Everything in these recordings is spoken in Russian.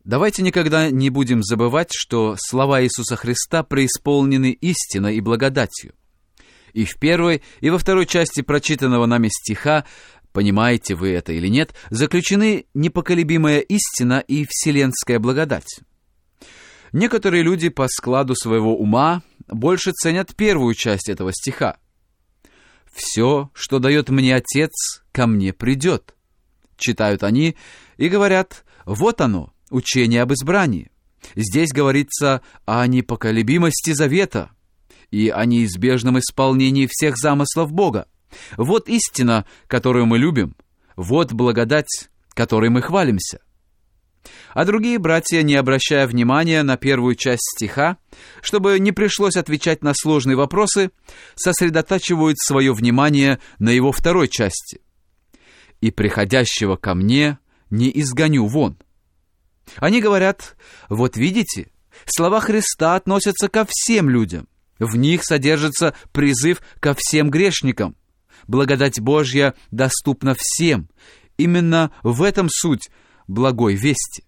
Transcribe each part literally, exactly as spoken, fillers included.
Давайте никогда не будем забывать, что слова Иисуса Христа преисполнены истиной и благодатью. И в первой, и во второй части прочитанного нами стиха, понимаете вы это или нет, заключены непоколебимая истина и вселенская благодать. Некоторые люди по складу своего ума больше ценят первую часть этого стиха. «Все, что дает мне Отец, ко мне придет», читают они и говорят: «Вот оно, учение об избрании. Здесь говорится о непоколебимости завета и о неизбежном исполнении всех замыслов Бога. Вот истина, которую мы любим, вот благодать, которой мы хвалимся». А другие братья, не обращая внимания на первую часть стиха, чтобы не пришлось отвечать на сложные вопросы, сосредотачивают свое внимание на его второй части. «И приходящего ко мне не изгоню вон». Они говорят: вот видите, слова Христа относятся ко всем людям. В них содержится призыв ко всем грешникам. Благодать Божья доступна всем. Именно в этом суть благой вести.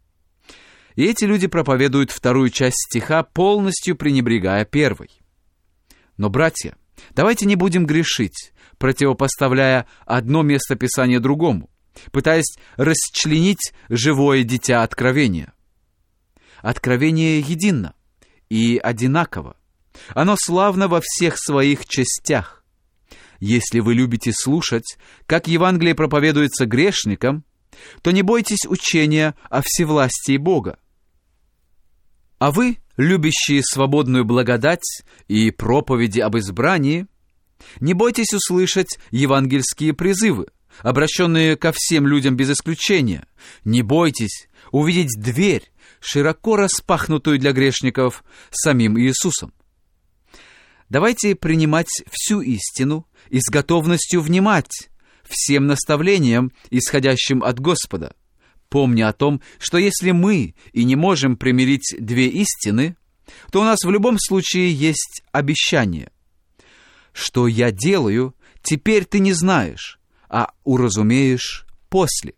И эти люди проповедуют вторую часть стиха, полностью пренебрегая первой. Но, братья, давайте не будем грешить, противопоставляя одно место Писания другому, пытаясь расчленить живое дитя Откровения. Откровение едино и одинаково. Оно славно во всех своих частях. Если вы любите слушать, как Евангелие проповедуется грешникам, то не бойтесь учения о всевластии Бога. А вы, любящие свободную благодать и проповеди об избрании, не бойтесь услышать евангельские призывы, обращенные ко всем людям без исключения. Не бойтесь увидеть дверь, широко распахнутую для грешников самим Иисусом. Давайте принимать всю истину и с готовностью внимать всем наставлениям, исходящим от Господа, помня о том, что если мы и не можем примирить две истины, то у нас в любом случае есть обещание. Что я делаю, теперь ты не знаешь, а уразумеешь после.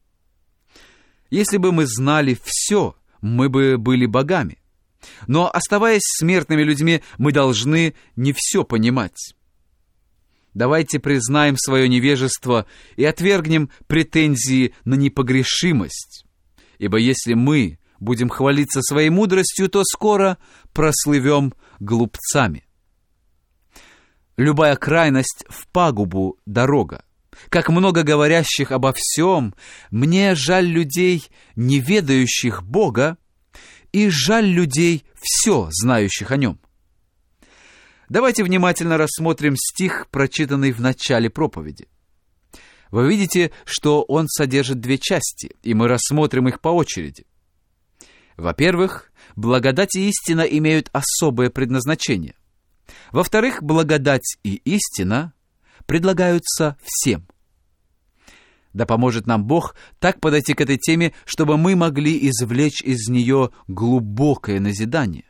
Если бы мы знали все, мы бы были богами. Но, оставаясь смертными людьми, мы должны не все понимать. Давайте признаем свое невежество и отвергнем претензии на непогрешимость. Ибо если мы будем хвалиться своей мудростью, то скоро прослывем глупцами. Любая крайность в пагубу дорога. Как много говорящих обо всем, мне жаль людей, не ведающих Бога, и жаль людей, все знающих о Нем. Давайте внимательно рассмотрим стих, прочитанный в начале проповеди. Вы видите, что он содержит две части, и мы рассмотрим их по очереди. Во-первых, благодать и истина имеют особое предназначение. Во-вторых, благодать и истина предлагаются всем. Да поможет нам Бог так подойти к этой теме, чтобы мы могли извлечь из нее глубокое назидание.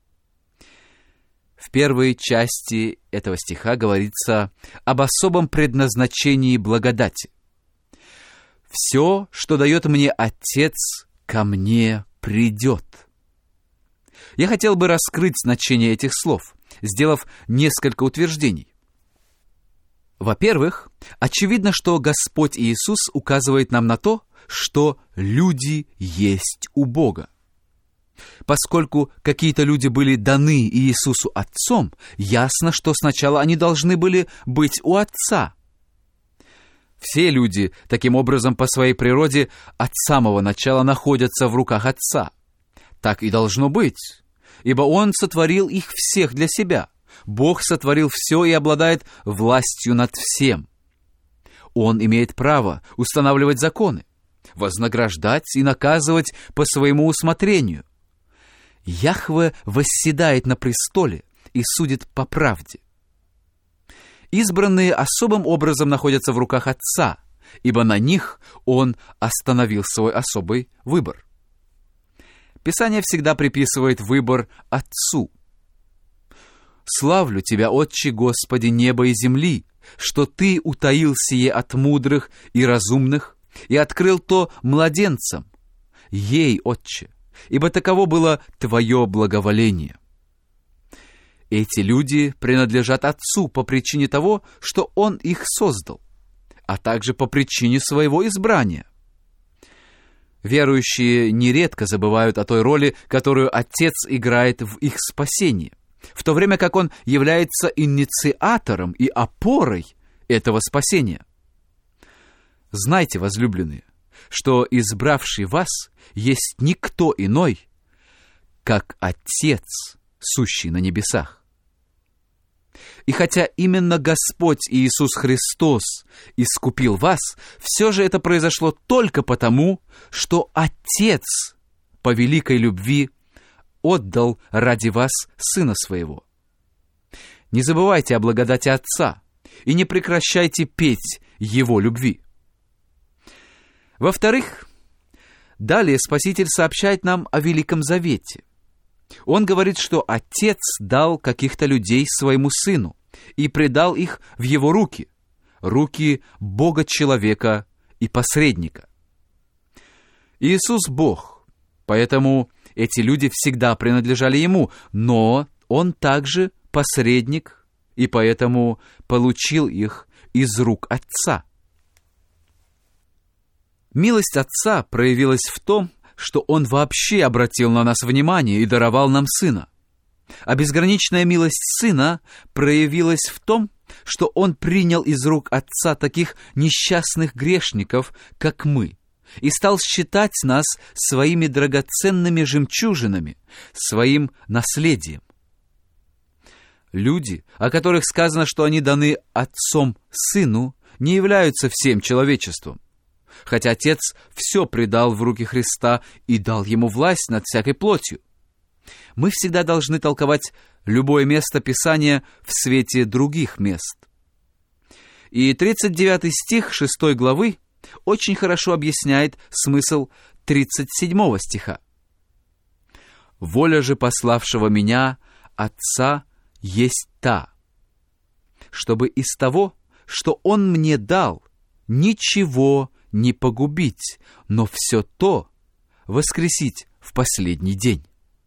В первой части этого стиха говорится об особом предназначении благодати. «Все, что дает мне Отец, ко мне придет». Я хотел бы раскрыть значение этих слов, сделав несколько утверждений. Во-первых, очевидно, что Господь Иисус указывает нам на то, что люди есть у Бога. Поскольку какие-то люди были даны Иисусу Отцом, ясно, что сначала они должны были быть у Отца. Все люди, таким образом, по своей природе, от самого начала находятся в руках Отца. Так и должно быть, ибо Он сотворил их всех для себя. Бог сотворил все и обладает властью над всем. Он имеет право устанавливать законы, вознаграждать и наказывать по своему усмотрению. Яхве восседает на престоле и судит по правде. Избранные особым образом находятся в руках Отца, ибо на них Он остановил свой особый выбор. Писание всегда приписывает выбор Отцу. «Славлю Тебя, Отче, Господи, неба и земли, что Ты утаил сие от мудрых и разумных и открыл то младенцам. ей, Отче, ибо таково было Твое благоволение». Эти люди принадлежат Отцу по причине того, что Он их создал, а также по причине своего избрания. Верующие нередко забывают о той роли, которую Отец играет в их спасении, в то время как Он является инициатором и опорой этого спасения. Знайте, возлюбленные, что избравший вас есть никто иной, как Отец, сущий на небесах. И хотя именно Господь Иисус Христос искупил вас, все же это произошло только потому, что Отец по великой любви отдал ради вас Сына Своего. Не забывайте о благодати Отца и не прекращайте петь Его любви. Во-вторых, далее Спаситель сообщает нам о Великом Завете. Он говорит, что Отец дал каких-то людей своему Сыну и предал их в Его руки, руки Бога-человека и посредника. Иисус — Бог, поэтому эти люди всегда принадлежали Ему, но Он также посредник, и поэтому получил их из рук Отца. Милость Отца проявилась в том, что Он вообще обратил на нас внимание и даровал нам Сына. А безграничная милость Сына проявилась в том, что Он принял из рук Отца таких несчастных грешников, как мы, и стал считать нас своими драгоценными жемчужинами, своим наследием. Люди, о которых сказано, что они даны Отцом Сыну, не являются всем человечеством, хотя Отец все предал в руки Христа и дал Ему власть над всякой плотью. Мы всегда должны толковать любое место Писания в свете других мест. И тридцать девятый стих шестой главы очень хорошо объясняет смысл тридцать седьмого стиха. «Воля же пославшего меня, Отца, есть та, чтобы из того, что Он мне дал, ничего не погубить, но все то воскресить в последний день».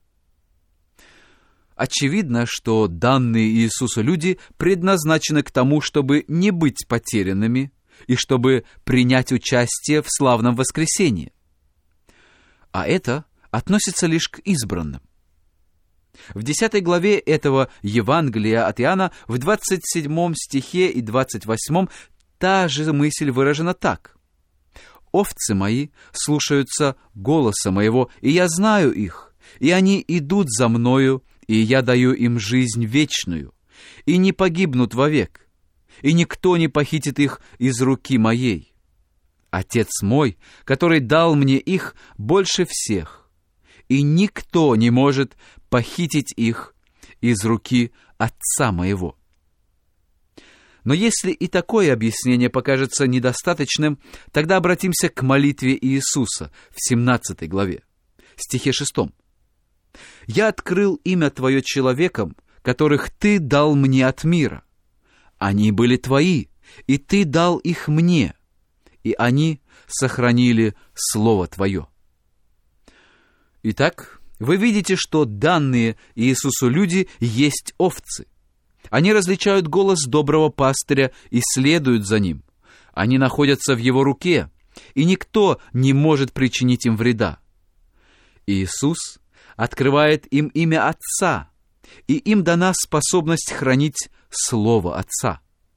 Очевидно, что данные Иисусу люди предназначены к тому, чтобы не быть потерянными и чтобы принять участие в славном воскресении. А это относится лишь к избранным. В десятой главе этого Евангелия от Иоанна в двадцать седьмом стихе и двадцать восьмом та же мысль выражена так: «Овцы мои слушаются голоса моего, и я знаю их, и они идут за мною, и я даю им жизнь вечную, и не погибнут вовек, и никто не похитит их из руки моей. Отец мой, который дал мне их, больше всех, и никто не может похитить их из руки Отца моего». Но если и такое объяснение покажется недостаточным, тогда обратимся к молитве Иисуса в семнадцатой главе, стихе шестом. «Я открыл имя Твое человекам, которых Ты дал мне от мира. Они были Твои, и Ты дал их мне, и они сохранили Слово Твое». Итак, вы видите, что данные Иисусу люди есть овцы. Они различают голос доброго пастыря и следуют за ним. Они находятся в Его руке, и никто не может причинить им вреда. Иисус открывает им имя Отца, и им дана способность хранить Слово Отца.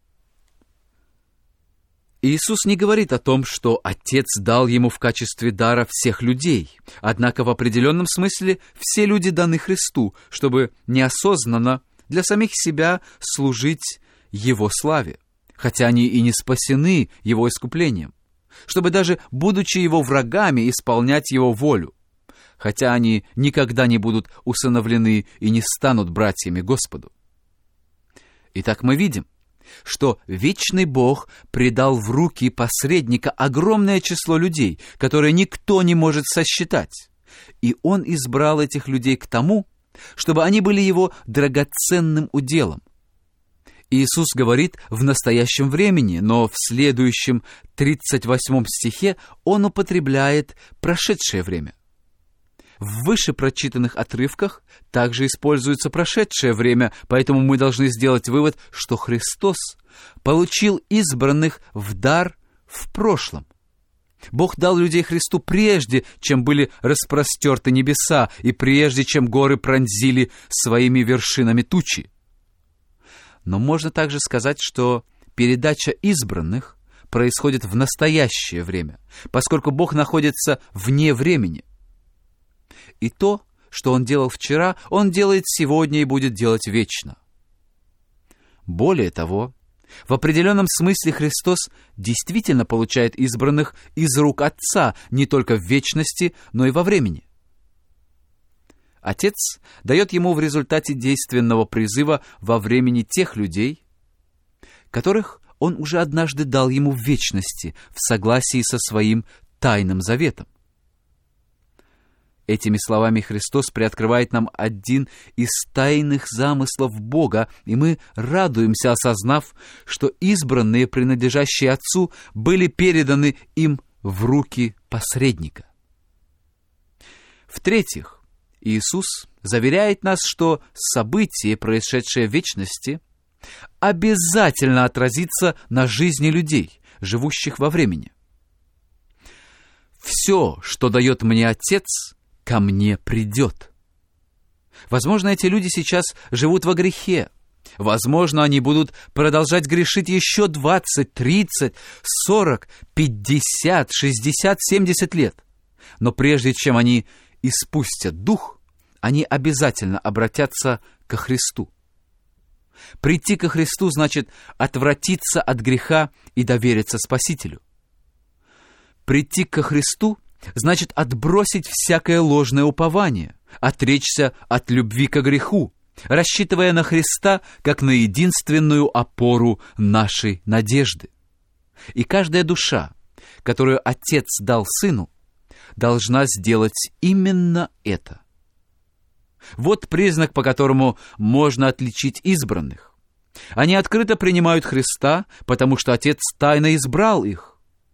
Иисус не говорит о том, что Отец дал Ему в качестве дара всех людей, однако в определенном смысле все люди даны Христу, чтобы неосознанно для самих себя служить Его славе, хотя они и не спасены Его искуплением, чтобы даже, будучи Его врагами, исполнять Его волю, хотя они никогда не будут усыновлены и не станут братьями Господу. Итак, мы видим, что вечный Бог предал в руки посредника огромное число людей, которые никто не может сосчитать, и Он избрал этих людей к тому, чтобы они были Его драгоценным уделом. Иисус говорит в настоящем времени, но в следующем тридцать восьмом стихе Он употребляет прошедшее время. В выше прочитанных отрывках также используется прошедшее время, поэтому мы должны сделать вывод, что Христос получил избранных в дар в прошлом. Бог дал людей Христу прежде, чем были распростерты небеса, и прежде, чем горы пронзили своими вершинами тучи. Но можно также сказать, что передача избранных происходит в настоящее время, поскольку Бог находится вне времени. И то, что Он делал вчера, Он делает сегодня и будет делать вечно. Более того, в определенном смысле Христос действительно получает избранных из рук Отца не только в вечности, но и во времени. Отец дает Ему в результате действенного призыва во времени тех людей, которых Он уже однажды дал Ему в вечности, в согласии со Своим тайным заветом. Этими словами Христос приоткрывает нам один из тайных замыслов Бога, и мы радуемся, осознав, что избранные, принадлежащие Отцу, были переданы им в руки посредника. В-третьих, Иисус заверяет нас, что событие, происшедшее в вечности, обязательно отразится на жизни людей, живущих во времени. «Все, что дает мне Отец, ко мне придет». Возможно, эти люди сейчас живут во грехе. Возможно, они будут продолжать грешить еще двадцать, тридцать, сорок, пятьдесят, шестьдесят, семьдесят лет. Но прежде чем они испустят дух, они обязательно обратятся ко Христу. Прийти ко Христу значит отвратиться от греха и довериться Спасителю. Прийти ко Христу значит отбросить всякое ложное упование, отречься от любви ко греху, рассчитывая на Христа как на единственную опору нашей надежды. И каждая душа, которую Отец дал Сыну, должна сделать именно это. Вот признак, по которому можно отличить избранных. Они открыто принимают Христа, потому что Отец тайно избрал их.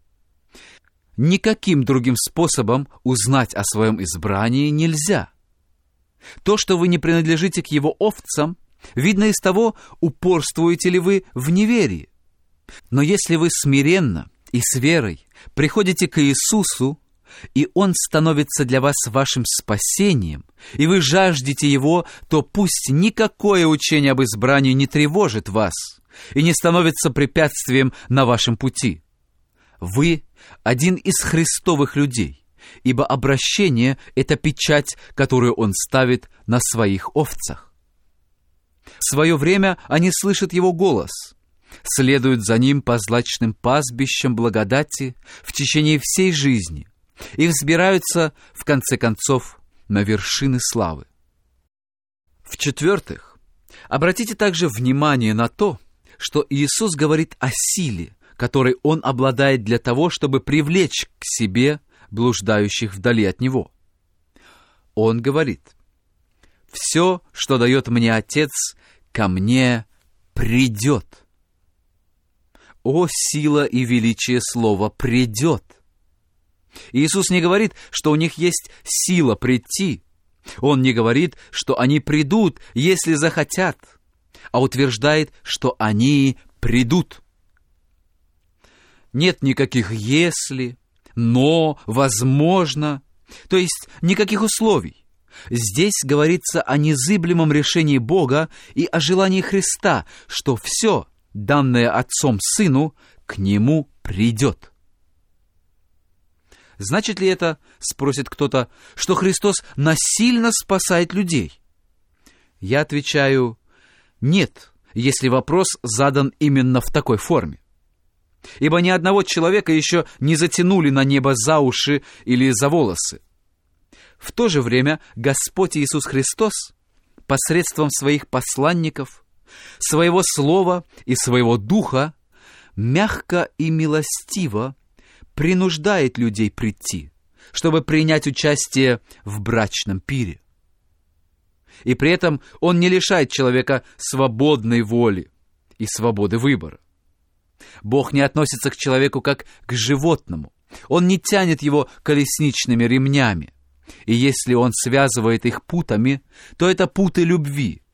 Никаким другим способом узнать о своем избрании нельзя. То, что вы не принадлежите к Его овцам, видно из того, упорствуете ли вы в неверии. Но если вы смиренно и с верой приходите к Иисусу, и Он становится для вас вашим спасением, и вы жаждете Его, то пусть никакое учение об избрании не тревожит вас и не становится препятствием на вашем пути. Вы один из Христовых людей, ибо обращение — это печать, которую Он ставит на своих овцах. В свое время они слышат Его голос, следуют за Ним по злачным пастбищам благодати в течение всей жизни и взбираются, в конце концов, на вершины славы. В-четвертых, обратите также внимание на то, что Иисус говорит о силе, которой Он обладает для того, чтобы привлечь к себе блуждающих вдали от Него. Он говорит: «Все, что дает мне Отец, ко мне придет». О, сила и величие слова «придет». Иисус не говорит, что у них есть сила прийти. Он не говорит, что они придут, если захотят, а утверждает, что они придут. Нет никаких «если», «но», «возможно», то есть никаких условий. Здесь говорится о незыблемом решении Бога и о желании Христа, что все, данное Отцом Сыну, к Нему придет. Значит ли это, спросит кто-то, что Христос насильно спасает людей? Я отвечаю: нет, если вопрос задан именно в такой форме. Ибо ни одного человека еще не затянули на небо за уши или за волосы. В то же время Господь Иисус Христос посредством своих посланников, своего слова и своего духа мягко и милостиво принуждает людей прийти, чтобы принять участие в брачном пире. И при этом Он не лишает человека свободной воли и свободы выбора. Бог не относится к человеку как к животному. Он не тянет его колесничными ремнями. И если он связывает их путами, то это путы любви.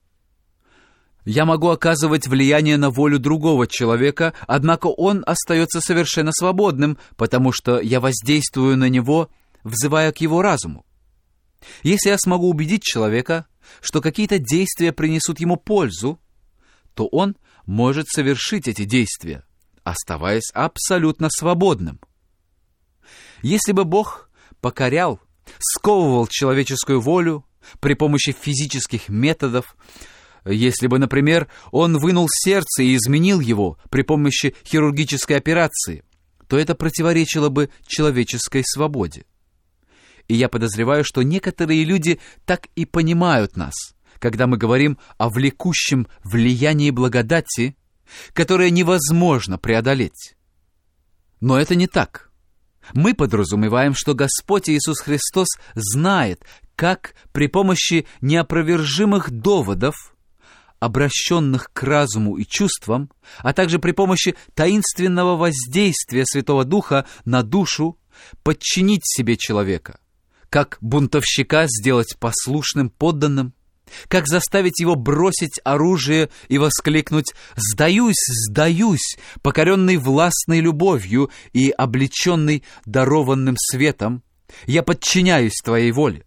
Я могу оказывать влияние на волю другого человека, однако он остается совершенно свободным, потому что я воздействую на него, взывая к его разуму. Если я смогу убедить человека, что какие-то действия принесут ему пользу, то он может совершить эти действия, оставаясь абсолютно свободным. Если бы Бог покорял, сковывал человеческую волю при помощи физических методов, если бы, например, Он вынул сердце и изменил его при помощи хирургической операции, то это противоречило бы человеческой свободе. И я подозреваю, что некоторые люди так и понимают нас, когда мы говорим о влекущем влиянии благодати, которое невозможно преодолеть. Но это не так. Мы подразумеваем, что Господь Иисус Христос знает, как при помощи неопровержимых доводов, обращенных к разуму и чувствам, а также при помощи таинственного воздействия Святого Духа на душу, подчинить себе человека, как бунтовщика сделать послушным подданным, как заставить его бросить оружие и воскликнуть «Сдаюсь, сдаюсь!», покоренный властной любовью и облеченный дарованным светом, «Я подчиняюсь Твоей воле».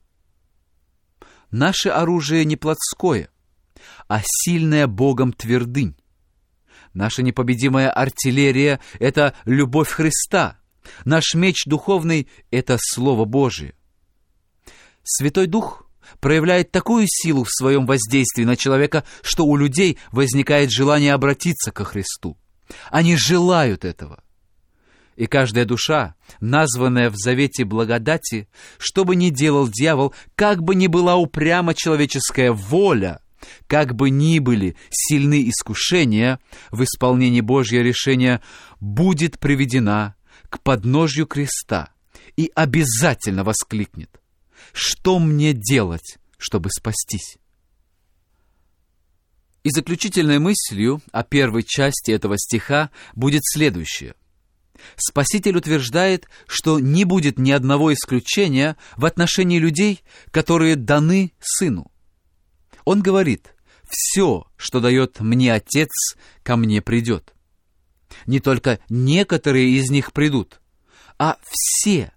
Наше оружие не плотское, а сильная Богом твердынь. Наша непобедимая артиллерия — это любовь Христа. Наш меч духовный — это Слово Божие. Святой Дух проявляет такую силу в своем воздействии на человека, что у людей возникает желание обратиться ко Христу. Они желают этого. И каждая душа, названная в завете благодати, что бы ни делал дьявол, как бы ни была упряма человеческая воля, как бы ни были сильны искушения, в исполнении Божьего решения будет приведена к подножью креста и обязательно воскликнет: «Что мне делать, чтобы спастись?» И заключительной мыслью о первой части этого стиха будет следующее. Спаситель утверждает, что не будет ни одного исключения в отношении людей, которые даны Сыну. Он говорит: «Все, что дает мне Отец, ко мне придет». Не только некоторые из них придут, а все.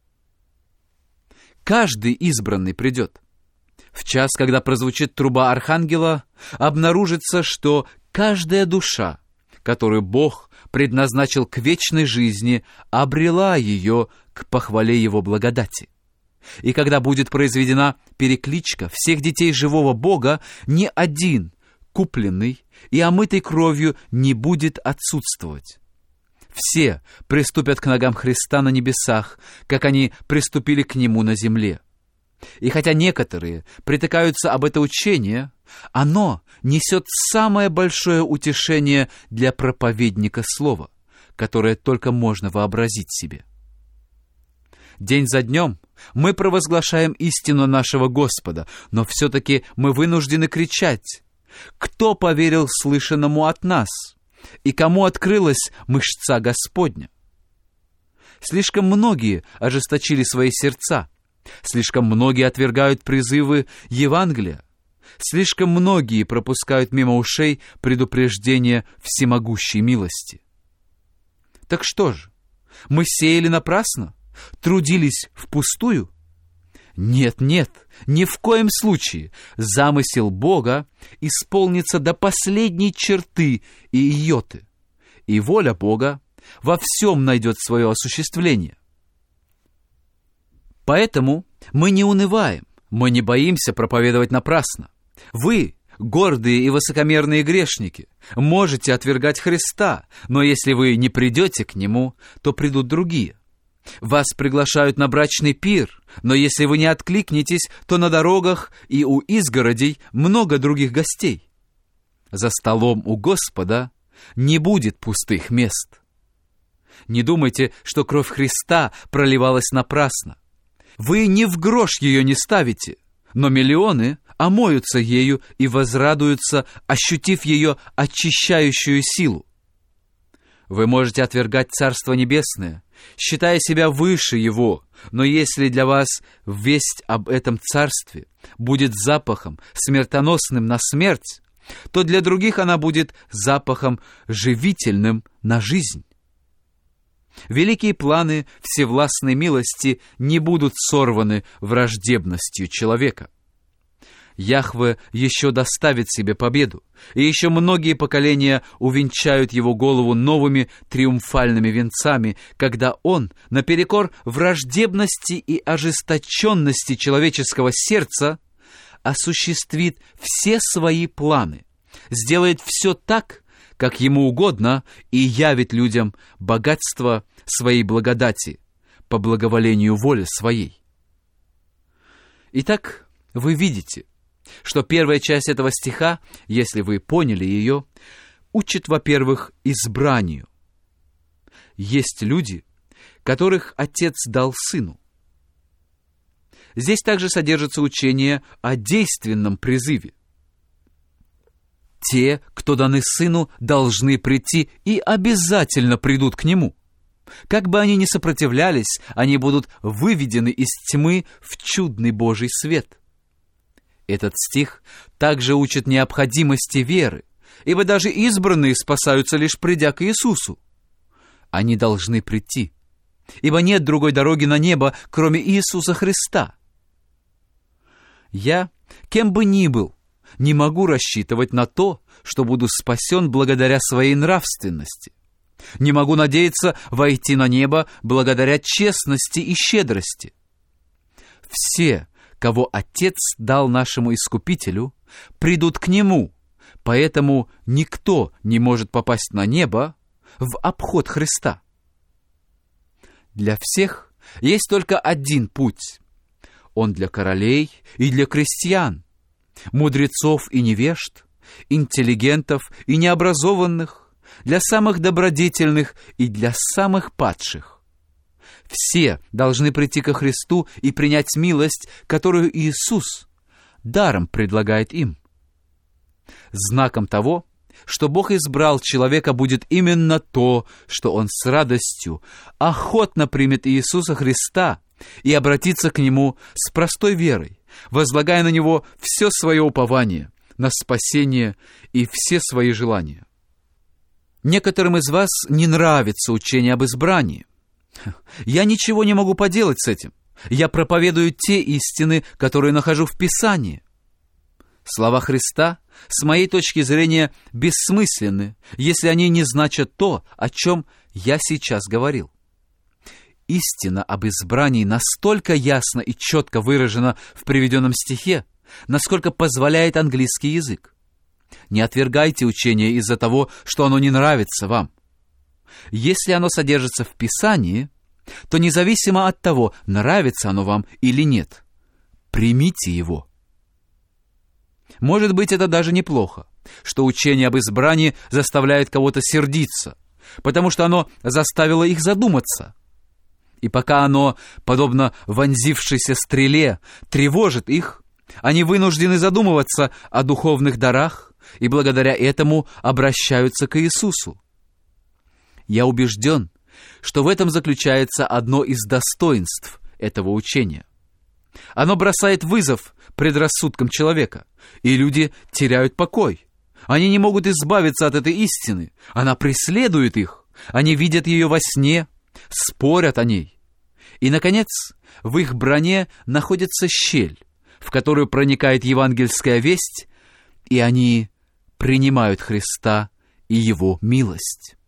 Каждый избранный придет. В час, когда прозвучит труба архангела, обнаружится, что каждая душа, которую Бог предназначил к вечной жизни, обрела ее к похвале Его благодати. И когда будет произведена перекличка всех детей живого Бога, ни один, купленный и омытый кровью, не будет отсутствовать. Все приступят к ногам Христа на небесах, как они приступили к Нему на земле. И хотя некоторые притыкаются об это учение, оно несет самое большое утешение для проповедника слова, которое только можно вообразить себе. День за днем мы провозглашаем истину нашего Господа, но все-таки мы вынуждены кричать: «Кто поверил слышанному от нас? И кому открылась мышца Господня?» Слишком многие ожесточили свои сердца, слишком многие отвергают призывы Евангелия, слишком многие пропускают мимо ушей предупреждение всемогущей милости. Так что же, мы сеяли напрасно? Трудились впустую? Нет, нет, ни в коем случае. Замысел Бога исполнится до последней черты и йоты, и воля Бога во всем найдет свое осуществление. Поэтому мы не унываем, мы не боимся проповедовать напрасно. Вы, гордые и высокомерные грешники, можете отвергать Христа, но если вы не придете к Нему, то придут другие. Вас приглашают на брачный пир, но если вы не откликнетесь, то на дорогах и у изгородей много других гостей. За столом у Господа не будет пустых мест. Не думайте, что кровь Христа проливалась напрасно. Вы ни в грош ее не ставите, но миллионы омоются ею и возрадуются, ощутив ее очищающую силу. Вы можете отвергать Царство Небесное, считая себя выше его, но если для вас весть об этом Царстве будет запахом, смертоносным на смерть, то для других она будет запахом живительным на жизнь. Великие планы всевластной милости не будут сорваны враждебностью человека. Яхве еще доставит себе победу, и еще многие поколения увенчают его голову новыми триумфальными венцами, когда он, наперекор враждебности и ожесточенности человеческого сердца, осуществит все свои планы, сделает все так, как ему угодно, и явит людям богатство своей благодати по благоволению воли своей. Итак, вы видите, что первая часть этого стиха, если вы поняли ее, учит, во-первых, избранию. Есть люди, которых Отец дал Сыну. Здесь также содержится учение о действенном призыве. Те, кто даны Сыну, должны прийти и обязательно придут к Нему. Как бы они ни сопротивлялись, они будут выведены из тьмы в чудный Божий свет. Этот стих также учит необходимости веры, ибо даже избранные спасаются лишь придя к Иисусу. Они должны прийти, ибо нет другой дороги на небо, кроме Иисуса Христа. Я, кем бы ни был, не могу рассчитывать на то, что буду спасен благодаря своей нравственности. Не могу надеяться войти на небо благодаря честности и щедрости. Все, кого Отец дал нашему Искупителю, придут к Нему, поэтому никто не может попасть на небо в обход Христа. Для всех есть только один путь. Он для королей и для крестьян, мудрецов и невежд, интеллигентов и необразованных, для самых добродетельных и для самых падших. Все должны прийти ко Христу и принять милость, которую Иисус даром предлагает им. Знаком того, что Бог избрал человека, будет именно то, что он с радостью, охотно примет Иисуса Христа и обратится к Нему с простой верой, возлагая на Него все свое упование, на спасение и все свои желания. Некоторым из вас не нравится учение об избрании. Я ничего не могу поделать с этим. Я проповедую те истины, которые нахожу в Писании. Слова Христа, с моей точки зрения, бессмысленны, если они не значат то, о чем я сейчас говорил. Истина об избрании настолько ясно и четко выражена в приведенном стихе, насколько позволяет английский язык. Не отвергайте учение из-за того, что оно не нравится вам. Если оно содержится в Писании, то независимо от того, нравится оно вам или нет, примите его. Может быть, это даже неплохо, что учение об избрании заставляет кого-то сердиться, потому что оно заставило их задуматься. И пока оно, подобно вонзившейся стреле, тревожит их, они вынуждены задумываться о духовных дарах и благодаря этому обращаются к Иисусу. Я убежден, что в этом заключается одно из достоинств этого учения. Оно бросает вызов предрассудкам человека, и люди теряют покой. Они не могут избавиться от этой истины. Она преследует их. Они видят ее во сне, спорят о ней. И, наконец, в их броне находится щель, в которую проникает евангельская весть, и они принимают Христа и Его милость.